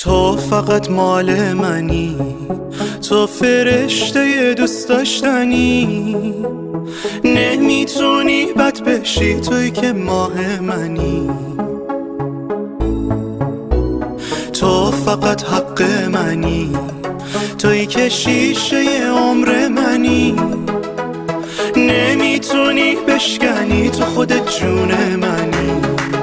تو فقط مال منی، تو فرشته دوست داشتنی، نمیتونی بد بشی توی که ماه منی. تو فقط حق منی، توی که شیشه عمر منی، نمیتونی بشکنی تو خودت جون منی.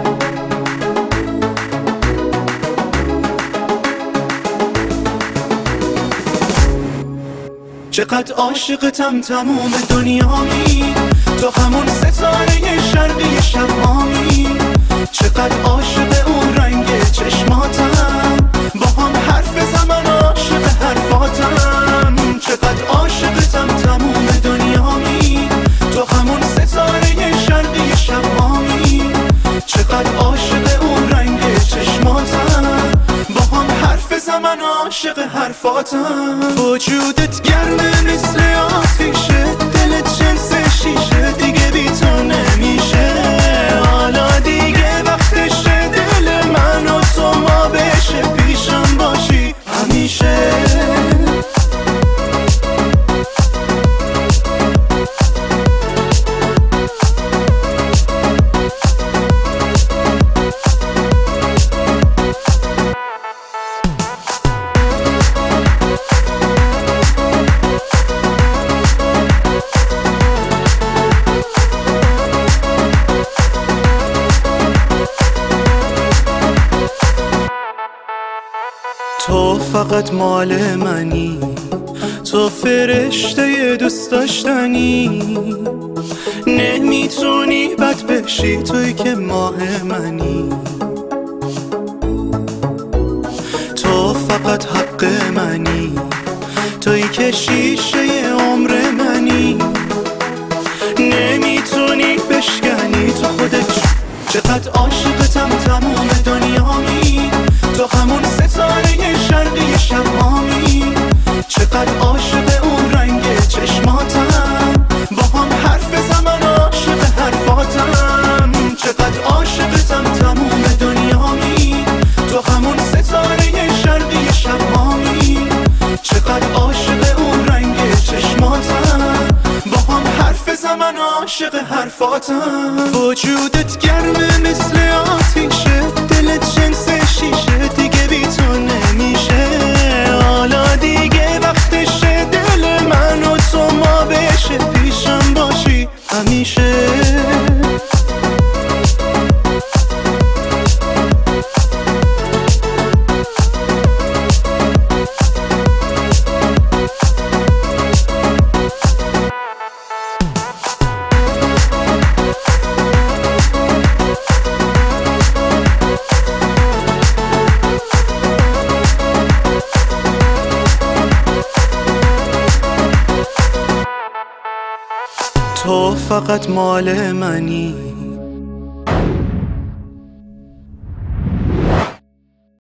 چقدر عاشقتم تموم دنیامی، تو همون ستاره شرقی شمامی. چقدر عاشق اون رنگ چشماتم، با هم حرف بزن عاشق حرفاتم. چقدر عاشقتم تموم دنیامی، تو همون ستاره شرقی شمامی. چقدر عاشق اون رنگ چشماتم، با هم حرف بزن عاشق حرفاتم. وجودت گرمه مثل آتیشه، دلت جنس شیشه، دیگه بی تو نمیشه. حالا دیگه وقتشه دل من و تو ما بشه، پیشم باشی همیشه. تو فقط مال منی، تو فرشته دوست داشتنی، نمیتونی بد بشی توی که ماه منی. تو فقط حق منی، توی که شیشه عمر منی، نمیتونی بشکنی تو خودت. چقدر عاشقتم تموم دنیامی، تو همون ستاره شرقی شمامی. چقدر عاشق اون رنگ چشماتم، با هم حرف بزن عاشق حرفاتم. چقدر عاشقتم تموم دنیامی، تو همون ستاره شرقی شمامی. چقدر عاشق اون رنگ چشماتم، با هم حرف بزن عاشق حرفاتم. وجودت گرمه مثل آتیشه، دلت جنس شیشه، دیگه بی تو نمیشه. حالا دیگه وقتشه دل من و تو ما بشه، پیشم باشی همیشه. تو فقط مال منی،